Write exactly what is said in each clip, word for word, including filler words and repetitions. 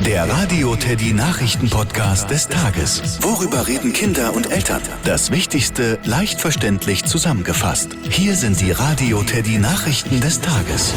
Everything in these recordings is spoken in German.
Der Radio Teddy Nachrichten-Podcast des Tages. Worüber reden Kinder und Eltern? Das Wichtigste leicht verständlich zusammengefasst. Hier sind die Radio Teddy Nachrichten des Tages.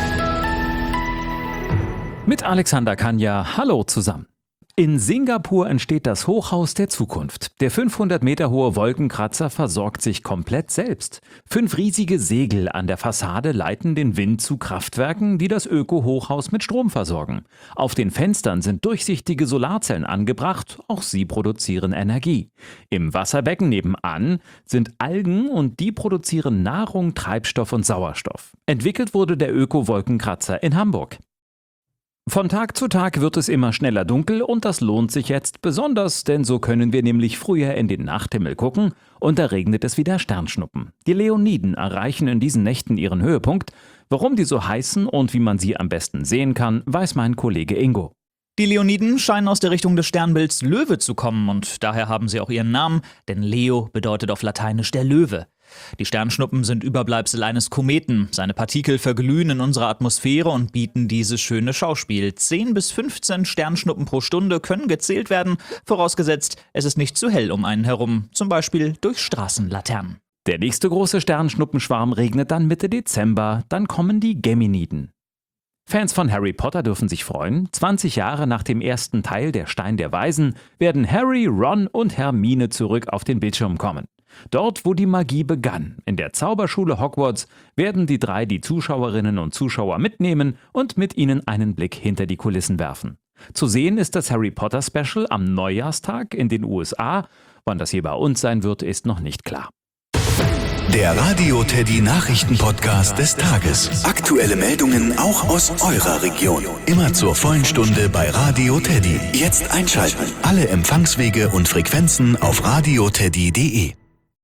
Mit Alexander Kanja, hallo zusammen. In Singapur entsteht das Hochhaus der Zukunft. Der fünfhundert Meter hohe Wolkenkratzer versorgt sich komplett selbst. Fünf riesige Segel an der Fassade leiten den Wind zu Kraftwerken, die das Öko-Hochhaus mit Strom versorgen. Auf den Fenstern sind durchsichtige Solarzellen angebracht, auch sie produzieren Energie. Im Wasserbecken nebenan sind Algen und die produzieren Nahrung, Treibstoff und Sauerstoff. Entwickelt wurde der Öko-Wolkenkratzer in Hamburg. Von Tag zu Tag wird es immer schneller dunkel und das lohnt sich jetzt besonders, denn so können wir nämlich früher in den Nachthimmel gucken und da regnet es wieder Sternschnuppen. Die Leoniden erreichen in diesen Nächten ihren Höhepunkt. Warum die so heißen und wie man sie am besten sehen kann, weiß mein Kollege Ingo. Die Leoniden scheinen aus der Richtung des Sternbilds Löwe zu kommen und daher haben sie auch ihren Namen, denn Leo bedeutet auf Lateinisch der Löwe. Die Sternschnuppen sind Überbleibsel eines Kometen. Seine Partikel verglühen in unserer Atmosphäre und bieten dieses schöne Schauspiel. zehn bis fünfzehn Sternschnuppen pro Stunde können gezählt werden, vorausgesetzt, es ist nicht zu hell um einen herum, zum Beispiel durch Straßenlaternen. Der nächste große Sternschnuppenschwarm regnet dann Mitte Dezember, dann kommen die Geminiden. Fans von Harry Potter dürfen sich freuen. zwanzig Jahre nach dem ersten Teil Der Stein der Weisen werden Harry, Ron und Hermine zurück auf den Bildschirm kommen. Dort, wo die Magie begann, in der Zauberschule Hogwarts, werden die drei die Zuschauerinnen und Zuschauer mitnehmen und mit ihnen einen Blick hinter die Kulissen werfen. Zu sehen ist das Harry Potter Special am Neujahrstag in den U S A. Wann das hier bei uns sein wird, ist noch nicht klar. Der Radio Teddy Nachrichten-Podcast des Tages. Aktuelle Meldungen auch aus eurer Region. Immer zur vollen Stunde bei Radio Teddy. Jetzt einschalten. Alle Empfangswege und Frequenzen auf radioteddy punkt de.